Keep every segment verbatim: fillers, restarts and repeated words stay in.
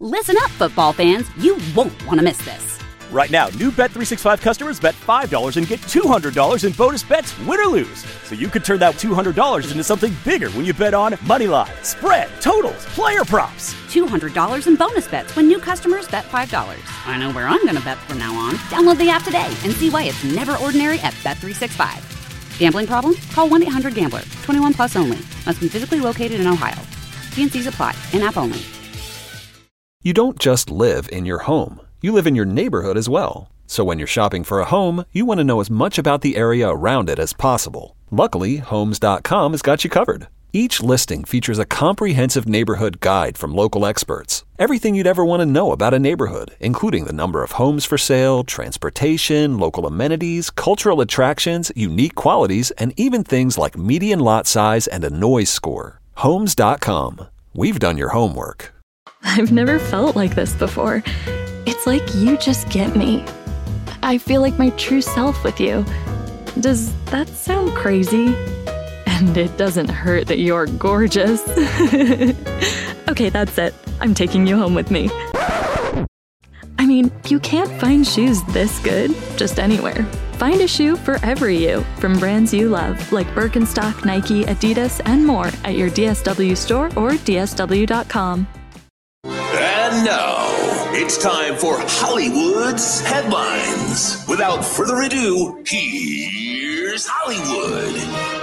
Listen up, football fans. You won't want to miss this. Right now, new Bet three sixty-five customers bet five dollars and get two hundred dollars in bonus bets, win or lose. So you could turn that two hundred dollars into something bigger when you bet on money line, spread, totals, player props. two hundred dollars in bonus bets when new customers bet five dollars. I know where I'm going to bet from now on. Download the app today and see why it's never ordinary at Bet three sixty-five. Gambling problem? Call one eight hundred gambler. twenty-one plus only. Must be physically located in Ohio. T and C's apply. In-app only. You don't just live in your home. You live in your neighborhood as well. So when you're shopping for a home, you want to know as much about the area around it as possible. Luckily, Homes dot com has got you covered. Each listing features a comprehensive neighborhood guide from local experts. Everything you'd ever want to know about a neighborhood, including the number of homes for sale, transportation, local amenities, cultural attractions, unique qualities, and even things like median lot size and a noise score. Homes dot com. We've done your homework. I've never felt like this before. It's like you just get me. I feel like my true self with you. Does that sound crazy? And it doesn't hurt that you're gorgeous. Okay, that's it. I'm taking you home with me. I mean, you can't find shoes this good just anywhere. Find a shoe for every you from brands you love, like Birkenstock, Nike, Adidas, and more at your D S W store or D S W dot com. And now, it's time for Hollywood's headlines. Without further ado, here's Hollywood.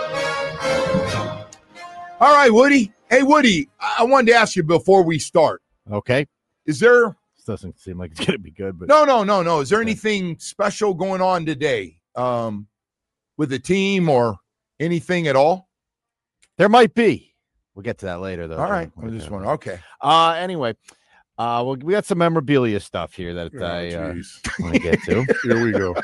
All right, Woody. Hey, Woody, I wanted to ask you before we start. Okay. Is there... This doesn't seem like it's going to be good, but... No, no, no, no. Is there anything special going on today um, with the team or anything at all? There might be. We'll get to that later, though. All right. I just wondering. Okay. Uh, anyway, uh, well, we got some memorabilia stuff here that Oh, I uh, geez. want to get to. Here we go.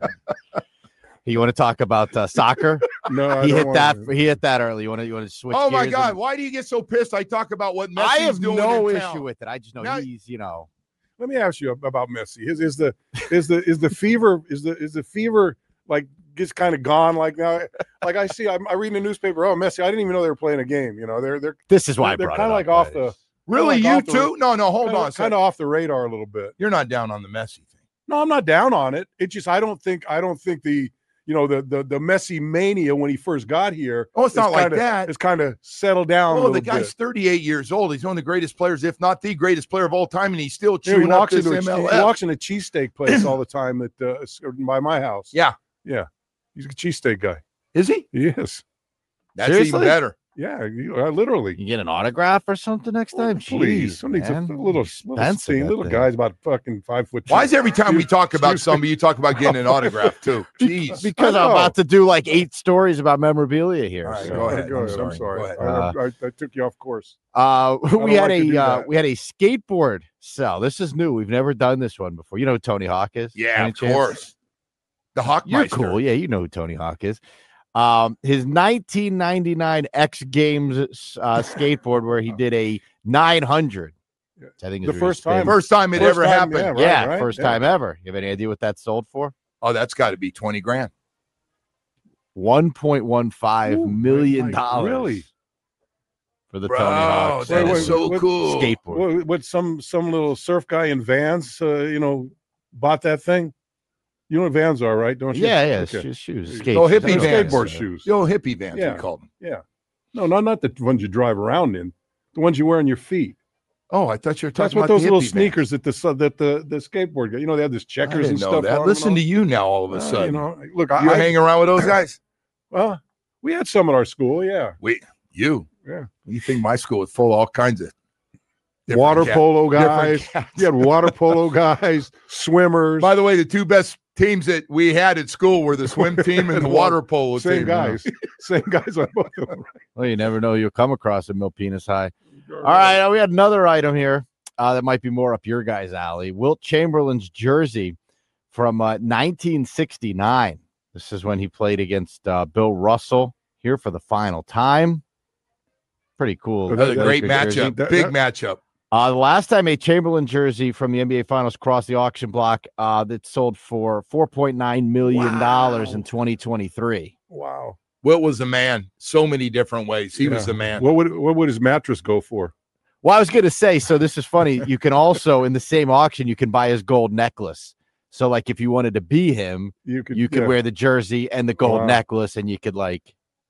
You want to talk about uh, soccer? No, I he don't hit wanna- that. He hit that early. You want to? You want to switch? Oh, my gears God. and- Why do you get so pissed? I talk about what Messi's I have doing no in issue town. with it. I just know Now- he's, you know. Let me ask you about Messi. Is is the is the is the fever is the is the fever like gets kind of gone like now? Like I see, I'm, I read in the newspaper. Oh, Messi! I didn't even know they were playing a game. You know, they're they're This is why I they're brought kind it of like up, off guys. the Really? kinda You like off the- too? No, no. Hold kinda, on a second. kind of off the radar a little bit. You're not down on the Messi thing. No, I'm not down on it. It's just I don't think I don't think the you know the the the Messi mania when he first got here. Oh, it's not like kinda, that. It's kind of settled down. a Oh, the little guy's bit. thirty-eight years old. He's one of the greatest players, if not the greatest player of all time, and he's still You know, chewing he up walks this into a, M L he S. walks in a cheesesteak place all the time at uh, by my house. Yeah. Yeah, he's a cheesesteak guy. Is he? Yes. That's Seriously? even better. Yeah, you, uh, literally. You get an autograph or something next time? Please, Jeez, some needs a man. little, little, Expensive, thing, that little thing. guy's about fucking five foot. Why two. is every time we talk about Excuse me. somebody, you talk about getting an autograph too? Jeez. Because I I'm know. about to do like eight stories about memorabilia here. All right, so- go ahead. Go I'm ahead. I'm sorry. sorry. Go ahead. I, I, I took you off course. Uh, we don't had like to a do uh, that. we had a skateboard sell. This is new. We've never done this one before. You know who Tony Hawk is? Yeah, Any of chance? course. The Hawkmeister. You're cool. Yeah, you know who Tony Hawk is. Um, his nineteen ninety-nine X Games uh, skateboard where he did a nine hundred. Yeah. I think The is first really time- First time it First ever time, happened. yeah, right, yeah, right? first Yeah. time ever. You have any idea what that sold for? Oh, that's got to be twenty grand. One point one five Ooh, million my- dollars. really? For the Bro, Tony Hawk that Wait, is wait, so what- cool. skateboard. What, what some some little surf guy in Vans, uh, you know, bought that thing? You know what Vans are, right? Don't you? Yeah, yeah, Okay. shoes, shoes, Oh, skates. hippie They're That's what Vans. skateboard it is. shoes. The old hippie vans, Yeah. we called them. Yeah. No, no, not the ones you drive around in. The ones you wear on your feet. Oh, I thought you were talking That's what about those the little hippie sneakers that the su- that the the skateboard guy. You know, they have this Vans. I checkers didn't and know stuff. that. on Listen them to and you now all of all. a Uh, sudden. you know, look, you I, I hang around with those guys? well, we had some at our school. Yeah, We, you. Yeah. You think my school was full of all kinds of different water cat- polo different guys. cats. You had water polo guys, swimmers. By the way, the two best teams that we had at school were the swim team and the water polo same team. guys, same guys on both of them. Well, you never know. You'll come across a Milpitas High. All right, uh, we had another item here uh, that might be more up your guys' alley. Wilt Chamberlain's jersey from uh, nineteen sixty-nine. This is when he played against uh, Bill Russell here for the final time. Pretty cool. Another great Lakers jersey. matchup. That- Big that- matchup. Uh, the last time a Chamberlain jersey from the N B A Finals crossed the auction block, uh, that sold for four point nine million dollars Wow. in twenty twenty-three. Wow. Wilt was the man. So many different ways. He was Yeah. the man. What would what would his mattress go for? Well, I was going to say, so this is funny. You can also, in the same auction, you can buy his gold necklace. So, like, if you wanted to be him, You could, you could yeah. wear the jersey and the gold Wow. necklace, and you could, like,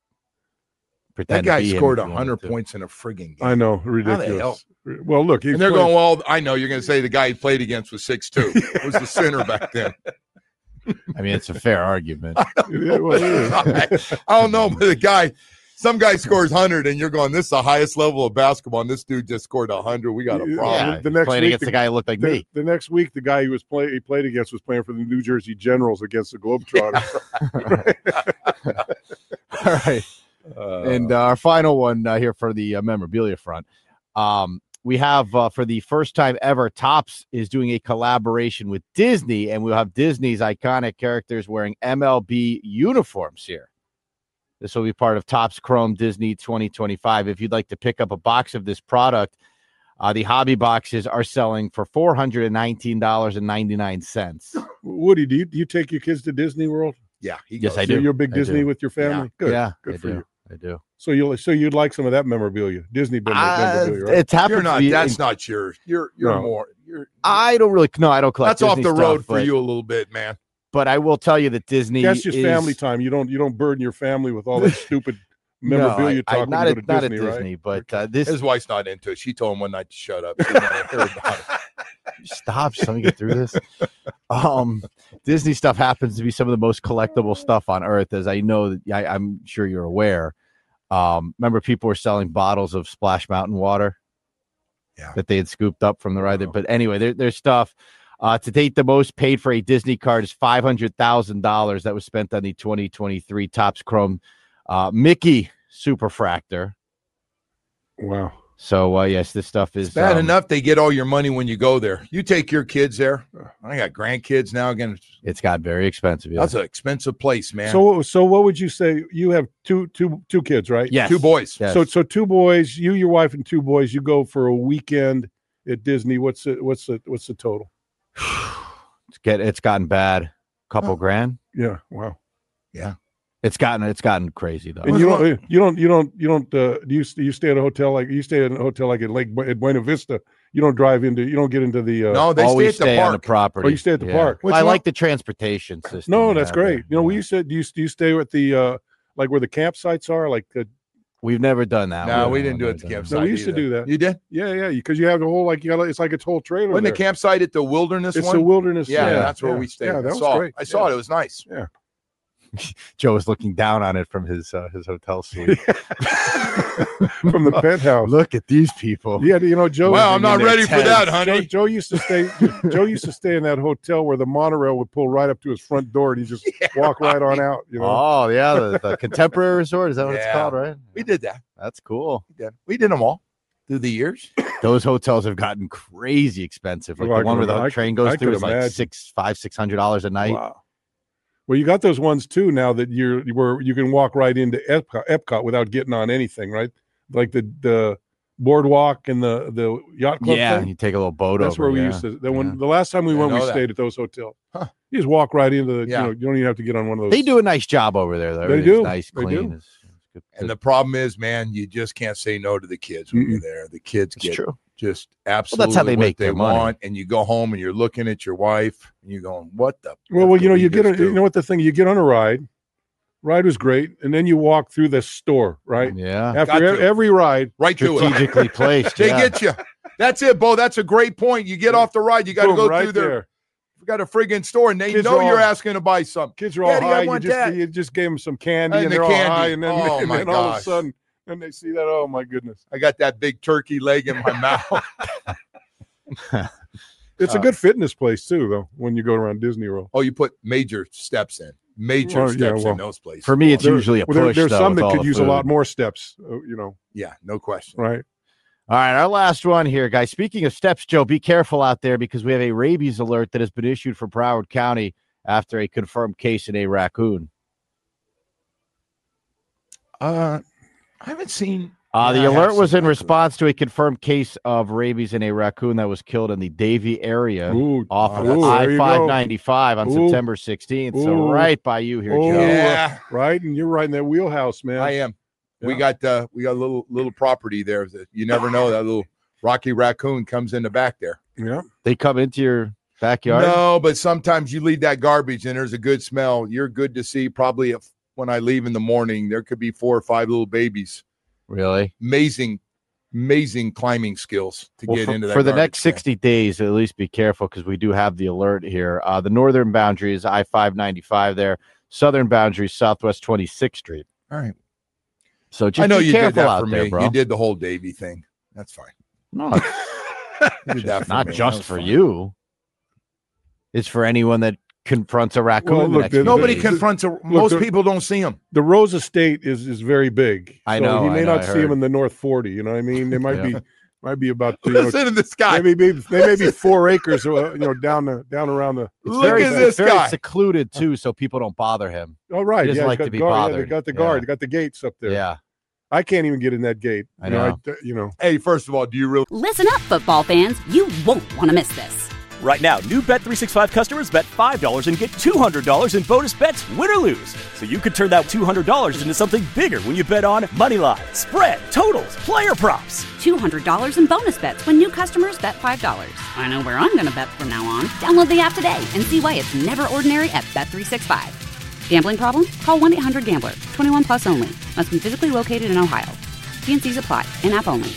That pretend guy to be him scored if you wanted one hundred to. points in a frigging game. I know, How the ridiculous. Well, look, he's And they're playing- going, well, I know you're going to say the guy he played against was six two. Was the center back then. I mean, it's a fair argument. Yeah, well, it is. I don't know, but the guy, some guy scores one hundred, and you're going, this is the highest level of basketball, and this dude just scored one hundred. We got a Yeah. problem. Yeah, the he's next playing week, against the- the guy who looked like the, me. the next week, the guy he was play he played against was playing for the New Jersey Generals against the Globetrotters. All right. Uh, And uh, our final one uh, here for the uh, memorabilia front. Um, we have, uh, for the first time ever, Topps is doing a collaboration with Disney, and we'll have Disney's iconic characters wearing M L B uniforms here. This will be part of Topps Chrome Disney twenty twenty-five. If you'd like to pick up a box of this product, uh, the hobby boxes are selling for four hundred nineteen dollars and ninety-nine cents. Woody, do you, do you take your kids to Disney World? yeah, he Yes, goes. I So do. you're a big I Disney do. with your family? Good. Yeah, Good I for do. you. I do. So you'll so you'd like some of that memorabilia, Disney mem- Uh, memorabilia, right? It's happened You're to not. be That's in- not yours. You're. You're No. more. You're. I don't really. No, I don't collect. That's off Disney the road stuff, for but- you a little bit, man. But I will tell you that Disney. That's just is, family time. You don't you don't burden your family with all that stupid memorabilia no, I, I, talk not when you at, go not to at Disney, Disney, right? but uh, this. His wife's not into it. She told him one night to shut up. She didn't want to hear about it. Stop. Just let me get through this. Um, Disney stuff happens to be some of the most collectible stuff on earth, as I know that I, I'm sure you're aware. Um, remember, people were selling bottles of Splash Mountain water, Yeah. that they had scooped up from the ride. Wow. But anyway, there, there's stuff. Uh, to date, the most paid for a Disney card is five hundred thousand dollars. That was spent on the twenty twenty-three Topps Chrome uh, Mickey Superfractor. Wow. So uh, yes, this stuff is It's bad um, enough they get all your money when you go there. You take your kids there. I got grandkids now. Again, It's got very expensive. Yeah. that's an expensive place, man. So so what would you say? You have two two two kids, right? Yes. two boys. Yes. So so two boys, you, your wife, and two boys. You go for a weekend at Disney. What's it? What's the what's the total? it's get it's gotten bad. Couple Oh. grand. Yeah. Wow. It's gotten it's gotten crazy though. And you don't you don't you don't you don't uh, do you do you stay at a hotel like you stay at a hotel like at Lake Bu- at Buena Vista? You don't drive into you don't get into the uh, No, they stay Always at the stay on the park. property. Oh, you stay at the park. Well, Which I one? like the transportation system. No, they that's have great. there. You know, we Yeah. used to do you, do you stay at the uh like where the campsites are? Like the We've never done that. No, one. we didn't do it at Never the done campsite. No, we used to either. do that. You did? yeah yeah because you have the whole like you got it's like a whole trailer. Wasn't the there. campsite at the wilderness It's one? the wilderness. yeah, yeah, that's where yeah. we stayed. Yeah, that I was saw, great. I saw Yeah. it. It was nice. Joe was looking down on it from his uh, his hotel suite. From the penthouse. Look at these people. Yeah, you know, Joe. Well, I'm not in their ready for tents. that, Joe, honey. Joe used to stay. Joe used to stay in that hotel where the monorail would pull right up to his front door, and he just walk right on out. You know, Oh yeah, the, the Contemporary Resort, is that what it's Yeah. called, right? We did that. That's cool. We did. We did them all through the years. Those hotels have gotten crazy expensive. Like Well, I the one could- where the I- train goes I through could is like imagine. six, five, six hundred dollars a night. wow. Well, you got those ones too now that you're where you can walk right into Epcot, Epcot without getting on anything, right? Like the the boardwalk and the the yacht club. Yeah, thing. you take a little boat That's over. where we yeah. used to. Then when Yeah. the last time we Didn't went, we know that. stayed at those hotels. Huh. You just walk right into the. Yeah. You know, you don't even have to get on one of those. They do a nice job over there, though. They Everything's do. nice, They clean. do. It's, it's good. And the problem is, man, you just can't say no to the kids when you're there. The kids It's get true. just absolutely how they what make they their money. want, and you go home and you're looking at your wife and you're going, "What the?" Well, F well, did you know, we you get just a, do? you know what the thing you get on a ride. Ride was great, and then you walk through the store, right? Yeah. Got After e- to. every ride, right to it. Strategically placed. They yeah. get you. That's it, Bo. That's a great point. You get off the ride, you got to boom, go right through their there. we got a friggin' store, and they Kids know are you're all- asking to buy something. Kids are all Daddy, I high. You want just, that. you just gave them some candy, And and, the they're all candy. high, and then, Oh, and my then all of a gosh. sudden, then they see that. Oh my goodness! I got that big turkey leg in my mouth. It's a Uh, good fitness place too, though. When you go around Disney World, Oh, you put major steps in. Major Well, yeah, steps well, in those places. For me, it's There- usually a well, there- push. there's though, some with that all could the use a lot food. more steps. uh, You know, yeah, no question. right? All right, our last one here, guys. Speaking of steps, Joe, be careful out there because we have a rabies alert that has been issued for Broward County after a confirmed case in a raccoon. Uh, I haven't seen. Uh, the Yeah, I have alert was seen in raccoon. response to a confirmed case of rabies in a raccoon that was killed in the Davie area Ooh, off of ooh, there I you five go. ninety-five on Ooh. September sixteenth. So Ooh. right by you here, Oh, Joe. Yeah. right, and you're right in that wheelhouse, man. I am. We Yeah. got uh, we got a little little property there that you never know, that little Rocky Raccoon comes in the back there. Yeah. They come into your backyard? No, but sometimes you leave that garbage and there's a good smell. You're good to see. Probably if, when I leave in the morning, there could be four or five little babies. Really? Amazing, amazing climbing skills to well, get for, into that. For the garbage next sixty days, at least be careful because we do have the alert here. Uh, the northern boundary is I five ninety-five there. Southern boundary is Southwest twenty-sixth Street. All right. So just I know be you did careful that out for there, me. bro. You did the whole Davy thing. That's fine. No, You did that for not me. That just was for fine. you. It's for anyone that confronts a raccoon. Well, the look, next the- few Nobody days. confronts a. Most the- people don't see him. The Rose Estate is is very big. I so know, He I may know, not I see heard. him in the North forty. You know what I mean? They might Yeah. be might be about you know, Listen to this guy. they may be they may be four acres. Uh, you know, down the down around the. It's Look very, at it's this very guy. secluded too, so people don't bother him. Oh right, He doesn't yeah, like got to be guard, Yeah, they bothered. got the guard. Yeah. They got the gates up there. Yeah, I can't even get in that gate. I you know. I, you know. Hey, first of all, do you really? Listen up, football fans. You won't want to miss this. Right now, new Bet three sixty-five customers bet five dollars and get two hundred dollars in bonus bets, win or lose. So you could turn that two hundred dollars into something bigger when you bet on money line, spread, totals, player props. two hundred dollars in bonus bets when new customers bet five dollars. I know where I'm going to bet from now on. Download the app today and see why it's never ordinary at Bet three sixty-five. Gambling problem? Call one eight hundred gambler. twenty-one plus only. Must be physically located in Ohio. T and C's apply. In-app only.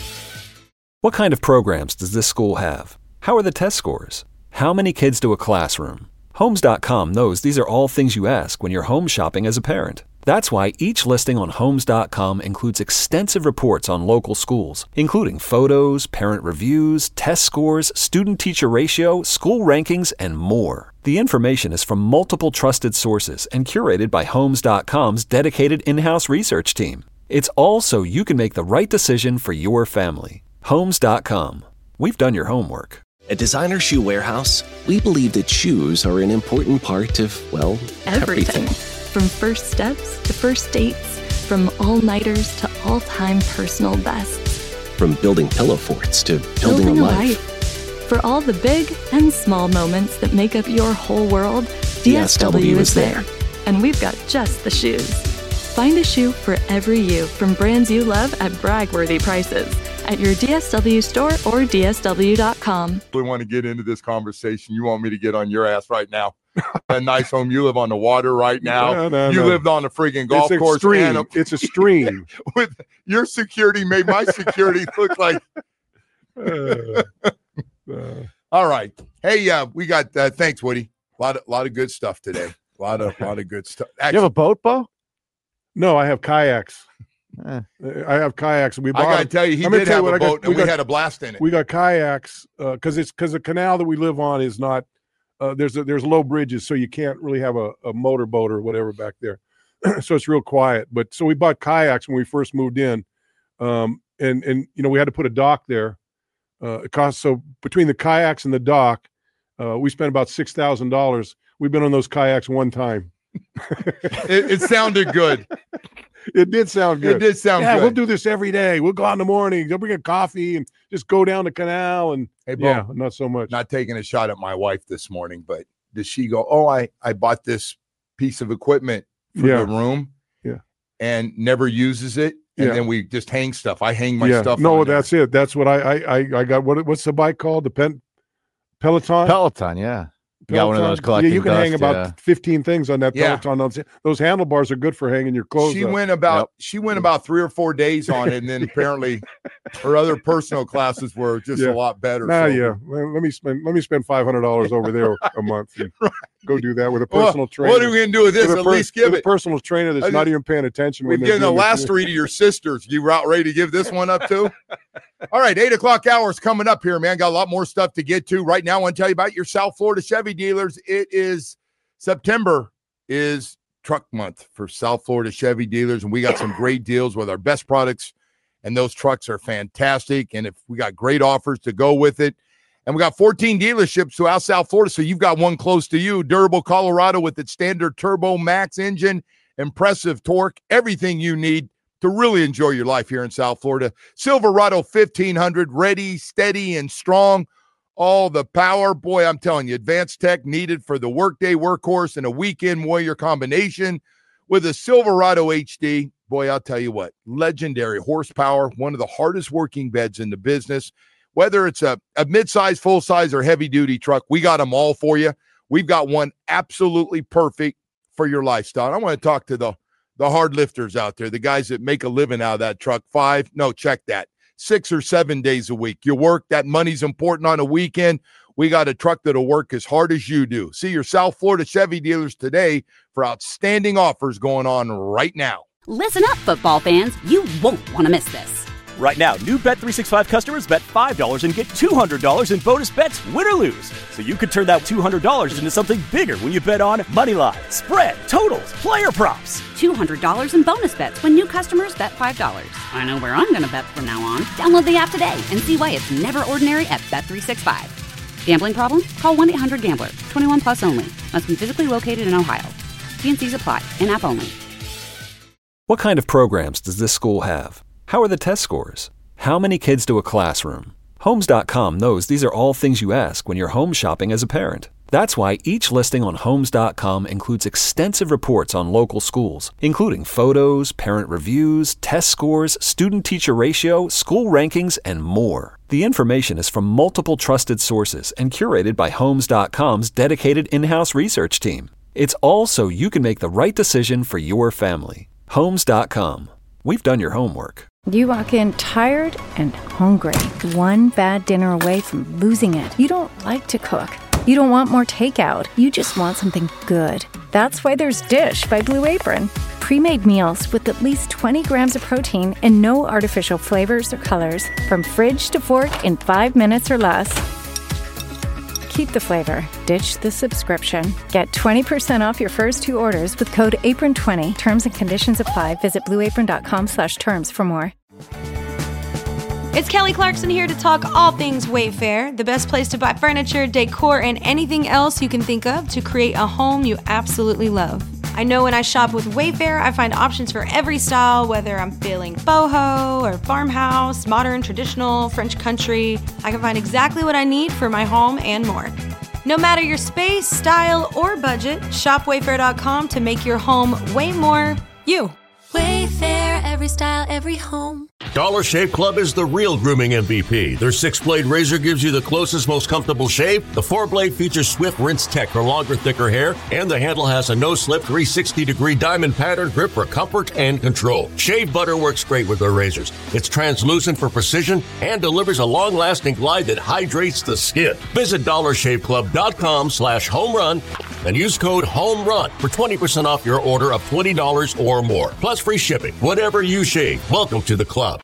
What kind of programs does this school have? How are the test scores? How many kids to a classroom? Homes dot com knows these are all things you ask when you're home shopping as a parent. That's why each listing on Homes dot com includes extensive reports on local schools, including photos, parent reviews, test scores, student-teacher ratio, school rankings, and more. The information is from multiple trusted sources and curated by Homes dot com's dedicated in-house research team. It's all so you can make the right decision for your family. Homes dot com. We've done your homework. At Designer Shoe Warehouse, we believe that shoes are an important part of, well, Everything. everything. From first steps to first dates, from all-nighters to all-time personal bests. From building pillow forts to building, a life. For all the big and small moments that make up your whole world, D S W is there. And we've got just the shoes. Find a shoe for every you from brands you love at brag-worthy prices at your D S W store or D S W dot com. We want to get into this conversation. You want me to get on your ass right now? A nice home. You live on the water right now. No, no, you no. lived on a freaking golf it's course. Extreme. And a, It's a stream. with your security made my security look like. Uh, uh, All right. Hey, uh, we got. Uh, thanks, Woody. A lot of lot of good stuff today. A lot of lot of good stuff. you have Actually, a boat, Bo? no, I have kayaks. Eh. I have kayaks. We I bought got to them. tell you, he I'm gonna did tell have you a what I got- boat, and we we got- had a blast in it. We got kayaks because it's because the canal that we live on is not uh, there's a, there's low bridges, so you can't really have a, a motorboat or whatever back there. So it's real quiet. But so we bought kayaks when we first moved in, um, and and you know we had to put a dock there. Uh, it cost so between the kayaks and the dock, uh, we spent about six thousand dollars. We've been on those kayaks one time. it, it sounded good. It did sound good. It did sound yeah, good. we'll do this every day. We'll go out in the morning. They'll bring a coffee and just go down the canal. And Hey, Bo, yeah, not so much. not taking a shot at my wife this morning, but does she go, oh, I, I bought this piece of equipment for Yeah. the room Yeah. and never uses it. And Yeah. then we just hang stuff. I hang my yeah, stuff. no, on there. that's it. That's what I I I, I got. What what's the bike called? The pen, Peloton. Peloton, yeah. You got one of those Peloton? collecting Yeah, you can hang dust, about yeah. fifteen things on that Yeah. Peloton. Those, those handlebars are good for hanging your clothes. She up. went about Yep. she went about three or four days on it, and then apparently her other personal classes were just Yeah. a lot better. Nah, so- yeah. Well, let me spend let me spend five hundred dollars over there a month. And go do that with a Well, personal trainer. what are we gonna do with this? With a At per- least give with it. a personal trainer that's I not just- even paying attention. We've when they're given the doing last it. three to your sisters. You out ready to give this one up too? All right, eight o'clock hour is coming up here, man. Got a lot more stuff to get to. Right now, I want to tell you about your South Florida Chevy dealers. It is September is truck month for South Florida Chevy dealers, and we got some great deals with our best products, and those trucks are fantastic. And if we got great offers to go with it, and we got fourteen dealerships throughout South Florida, so you've got one close to you. Durable Colorado with its standard turbo max engine, impressive torque, everything you need to really enjoy your life here in South Florida. Silverado fifteen hundred, ready, steady, and strong. All the power. Boy, I'm telling you, advanced tech needed for the workday workhorse and a weekend warrior combination with a Silverado H D. boy, I'll tell you what, legendary horsepower, one of the hardest working beds in the business. Whether it's a, a mid-size, full-size, or heavy-duty truck, we got them all for you. We've got one absolutely perfect for your lifestyle. And I want to talk to the, the hard lifters out there, the guys that make a living out of that truck. Five, no, check that. Six or seven days a week. You work, that money's important on a weekend. We got a truck that'll work as hard as you do. See your South Florida Chevy dealers today for outstanding offers going on right now. Listen up, football fans. You won't want to miss this. Right now, new Bet three sixty-five customers bet five dollars and get two hundred dollars in bonus bets, win or lose. So you could turn that two hundred dollars into something bigger when you bet on moneyline, spread, totals, player props. two hundred dollars in bonus bets when new customers bet five dollars. I know where I'm going to bet from now on. Download the app today and see why it's never ordinary at Bet three sixty-five. Gambling problem? Call one eight hundred gambler. twenty-one plus only. Must be physically located in Ohio. T and C's apply. In-app only. What kind of programs does this school have? How are the test scores? How many kids do a classroom? Homes dot com knows these are all things you ask when you're home shopping as a parent. That's why each listing on Homes dot com includes extensive reports on local schools, including photos, parent reviews, test scores, student-teacher ratio, school rankings, and more. The information is from multiple trusted sources and curated by Homes dot com's dedicated in-house research team. It's all so you can make the right decision for your family. Homes dot com. We've done your homework. You walk in tired and hungry, one bad dinner away from losing it. You don't like to cook. You don't want more takeout. You just want something good. That's why there's Dish by Blue Apron. Pre-made meals with at least twenty grams of protein and no artificial flavors or colors. From fridge to fork in five minutes or less. Keep the flavor. Ditch the subscription. Get twenty percent off your first two orders with code apron twenty. Terms and conditions apply. Visit blue apron dot com slash terms for more. It's Kelly Clarkson here to talk all things Wayfair, the best place to buy furniture, decor, and anything else you can think of to create a home you absolutely love. I know when I shop with Wayfair, I find options for every style, whether I'm feeling boho or farmhouse, modern, traditional, French country. I can find exactly what I need for my home and more. No matter your space, style, or budget, shop wayfair dot com to make your home way more you. Wayfair, every style, every home. Dollar Shave Club is the real grooming M V P. Their six-blade razor gives you the closest, most comfortable shave. The four-blade features Swift Rinse Tech for longer, thicker hair, and the handle has a no-slip three hundred sixty degree diamond pattern grip for comfort and control. Shave butter works great with their razors. It's translucent for precision and delivers a long-lasting glide that hydrates the skin. Visit dollar shave club dot com slash home run and use code HOMERUN for twenty percent off your order of twenty dollars or more, plus free shipping. Whatever you shave, welcome to the club.